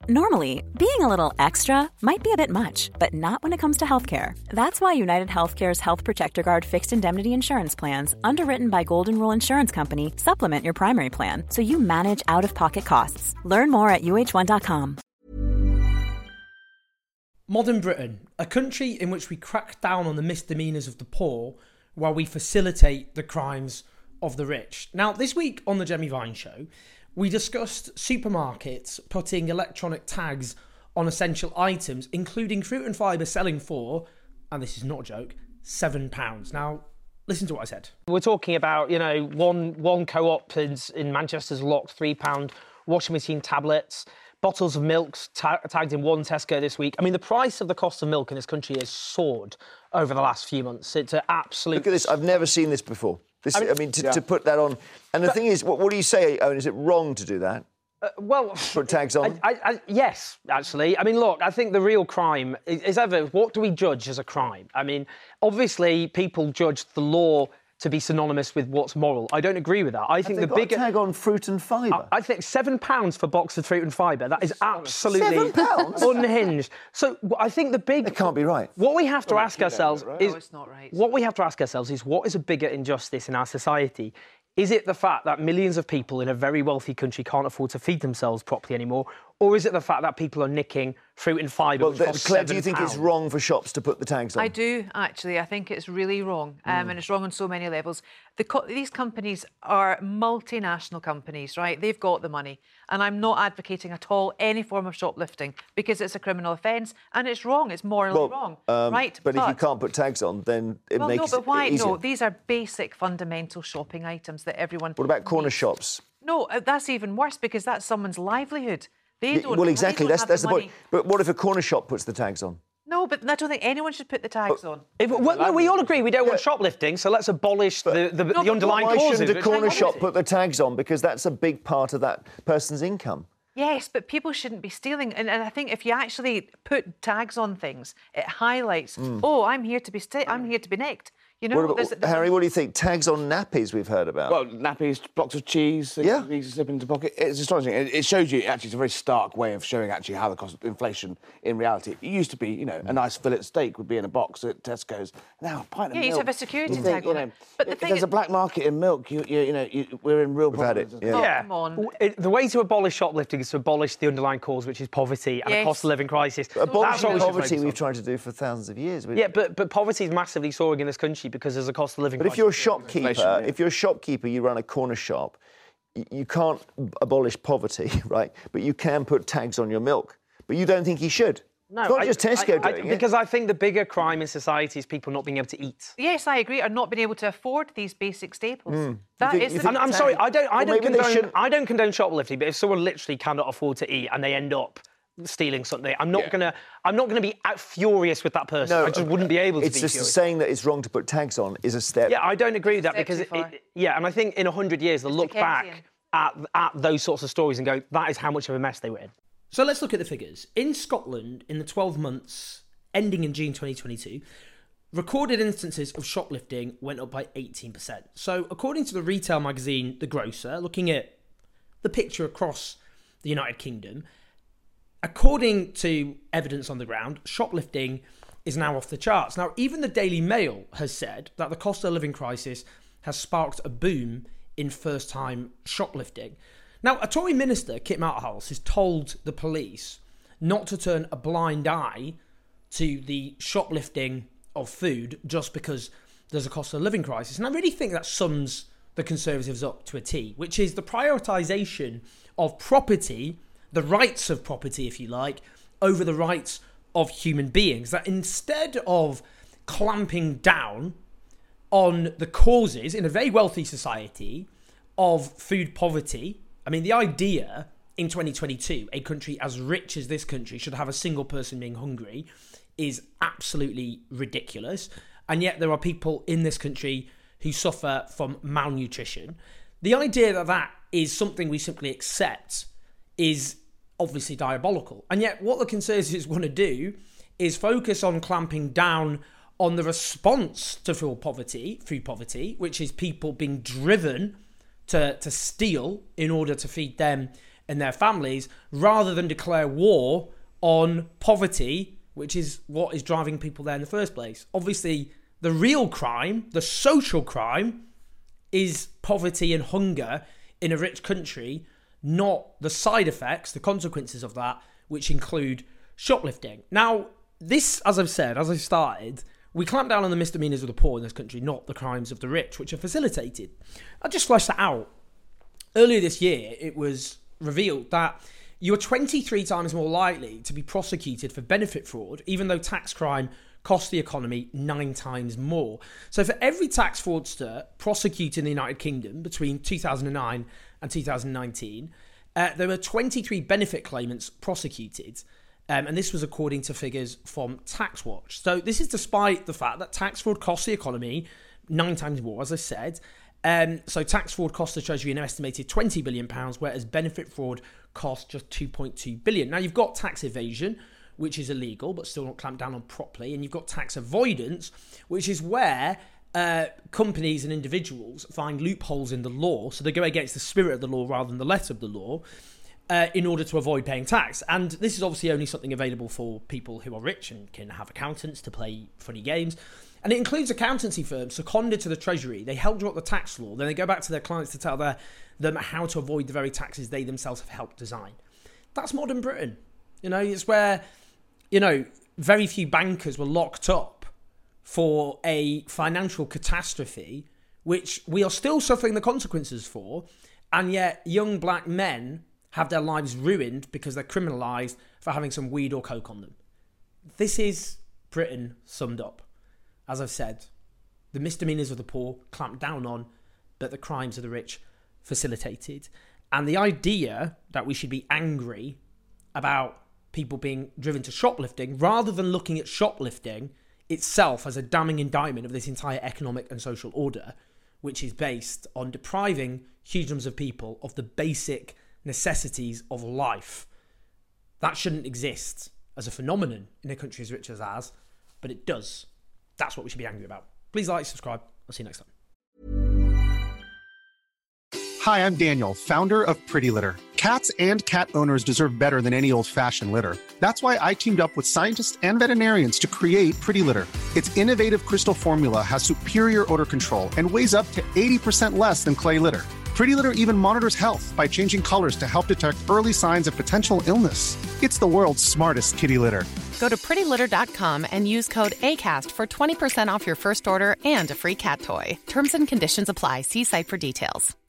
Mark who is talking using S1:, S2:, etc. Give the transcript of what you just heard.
S1: Normally, being a little extra might be a bit much, but not when it comes to healthcare. That's why United Healthcare's Health Protector Guard fixed indemnity insurance plans, underwritten by Golden Rule Insurance Company, supplement your primary plan so you manage out-of-pocket costs. Learn more at uh1.com.
S2: Modern Britain, a country in which we crack down on the misdemeanours of the poor while we facilitate the crimes of the rich. Now, this week on the Jemmy Vine Show, we discussed supermarkets putting electronic tags on essential items, including fruit and fibre selling for, and this is not a joke, £7. Now, listen to what I said.
S3: We're talking about, one co-op in Manchester's locked £3 washing machine tablets, bottles of milk tagged in one Tesco this week. I mean, the price of the cost of milk in this country has soared over the last few months. It's an absolute...
S4: Look at this. I've never seen this before. To put that on... And the thing is, what do you say, Owen? Is it wrong to do that? Put tags on?
S3: Yes, actually. I mean, look, I think the real crime is ever... What do we judge as a crime? I mean, obviously, people judge the law to be synonymous with what's moral. I don't agree with that. I think the bigger
S4: tag on fruit and fibre.
S3: I think £7 for a box of fruit and fibre. That is absolutely unhinged. So I think the big...
S4: It can't be right.
S3: What we have to ask ourselves is...
S5: No, it's not right.
S3: What we have to ask ourselves is, what is a bigger injustice in our society? Is it the fact that millions of people in a very wealthy country can't afford to feed themselves properly anymore? Or is it the fact that people are nicking fruit and fibre?
S4: Well, Claire, do you think it's wrong for shops to put the tags on?
S5: I do, actually. I think it's really wrong, and it's wrong on so many levels. These companies are multinational companies, right? They've got the money, and I'm not advocating at all any form of shoplifting because it's a criminal offence, and it's wrong. It's morally wrong, right?
S4: But if you can't put tags on, then it makes it easier.
S5: No, but why? No, these are basic, fundamental shopping items that everyone...
S4: What about corner shops?
S5: No, that's even worse because that's someone's livelihood. They don't.
S4: Well, exactly.
S5: That's
S4: the point. But what if a corner shop puts the tags on?
S5: No, but I don't think anyone should put the tags on.
S3: We all agree we don't want shoplifting, so let's abolish the underlying causes.
S4: Why shouldn't a corner shop put the tags on? Because that's a big part of that person's income.
S5: Yes, but people shouldn't be stealing. And I think if you actually put tags on things, it highlights, I'm here to be nicked. You know,
S4: Harry, what do you think? Tags on nappies we've heard about.
S6: Well, nappies, blocks of cheese, you slip into the pocket. It's astonishing. It shows you, actually, it's a very stark way of showing actually how the cost of inflation in reality. It used to be, a nice fillet steak would be in a box at Tesco's. Now, a pint of milk.
S5: Yeah, you have a security tag on it.
S6: But if there's a black market in milk, we're in real problems.
S4: We've had it,
S5: yeah. Come on.
S3: The way to abolish shoplifting is to abolish the underlying cause, which is poverty and a cost of living crisis.
S4: Abolishing poverty we've tried to do for thousands of years.
S3: Yeah, but poverty is massively soaring in this country because there's a cost of living crisis.
S4: But if you're a shopkeeper, you run a corner shop, you can't abolish poverty, right? But you can put tags on your milk. But you don't think he should?
S3: No,
S4: it's not just Tesco doing it.
S3: Because I think the bigger crime in society is people not being able to eat.
S5: Yes, I agree, or not being able to afford these basic staples.
S3: I'm sorry, I don't condone shoplifting, but if someone literally cannot afford to eat and they end up stealing something, I'm not gonna be furious with that person. I just wouldn't be able to.
S4: It's just saying that it's wrong to put tags on is a step.
S3: Yeah, I don't agree with that because and I think in 100 years they'll look back at those sorts of stories and go, that is how much of a mess they were in.
S2: So let's look at the figures. In Scotland, in the 12 months ending in June 2022, recorded instances of shoplifting went up by 18%. So according to the retail magazine The Grocer, looking at the picture across the United Kingdom, according to evidence on the ground, shoplifting is now off the charts. Now, even the Daily Mail has said that the cost of living crisis has sparked a boom in first-time shoplifting. Now, a Tory minister, Kit Malthouse, has told the police not to turn a blind eye to the shoplifting of food just because there's a cost of living crisis. And I really think that sums the Conservatives up to a T, which is the prioritisation of property, the rights of property, if you like, over the rights of human beings. That instead of clamping down on the causes in a very wealthy society of food poverty, I mean, the idea in 2022, a country as rich as this country should have a single person being hungry is absolutely ridiculous. And yet there are people in this country who suffer from malnutrition. The idea that that is something we simply accept is obviously diabolical. And yet what the Conservatives want to do is focus on clamping down on the response to food poverty, which is people being driven to steal in order to feed them and their families, rather than declare war on poverty, which is what is driving people there in the first place. Obviously, the real crime, the social crime, is poverty and hunger in a rich country, not the side effects, the consequences of that, which include shoplifting. Now, this, as I've said, as I started, we clamp down on the misdemeanors of the poor in this country, not the crimes of the rich, which are facilitated. I'll just flesh that out. Earlier this year, it was revealed that you are 23 times more likely to be prosecuted for benefit fraud, even though tax crime costs the economy 9 times more. So for every tax fraudster prosecuted in the United Kingdom between 2009 and 2019, there were 23 benefit claimants prosecuted. And this was according to figures from TaxWatch. So this is despite the fact that tax fraud costs the economy 9 times more, as I said. So tax fraud cost the Treasury an estimated £20 billion, whereas benefit fraud cost just £2.2 billion. Now, you've got tax evasion, which is illegal, but still not clamped down on properly. And you've got tax avoidance, which is where companies and individuals find loopholes in the law. So they go against the spirit of the law rather than the letter of the law in order to avoid paying tax. And this is obviously only something available for people who are rich and can have accountants to play funny games. And it includes accountancy firms seconded to the Treasury. They help draw up the tax law. Then they go back to their clients to tell them how to avoid the very taxes they themselves have helped design. That's modern Britain. It's where, very few bankers were locked up for a financial catastrophe, which we are still suffering the consequences for. And yet young black men have their lives ruined because they're criminalised for having some weed or coke on them. This is Britain summed up. As I've said, the misdemeanors of the poor clamped down on, but the crimes of the rich facilitated. And the idea that we should be angry about people being driven to shoplifting, rather than looking at shoplifting itself as a damning indictment of this entire economic and social order, which is based on depriving huge numbers of people of the basic necessities of life. That shouldn't exist as a phenomenon in a country as rich as ours, but it does. That's what we should be angry about. Please like, subscribe. I'll see you next time.
S7: Hi, I'm Daniel, founder of Pretty Litter. Cats and cat owners deserve better than any old-fashioned litter. That's why I teamed up with scientists and veterinarians to create Pretty Litter. Its innovative crystal formula has superior odor control and weighs up to 80% less than clay litter. Pretty Litter even monitors health by changing colors to help detect early signs of potential illness. It's the world's smartest kitty litter.
S8: Go to prettylitter.com and use code ACAST for 20% off your first order and a free cat toy. Terms and conditions apply. See site for details.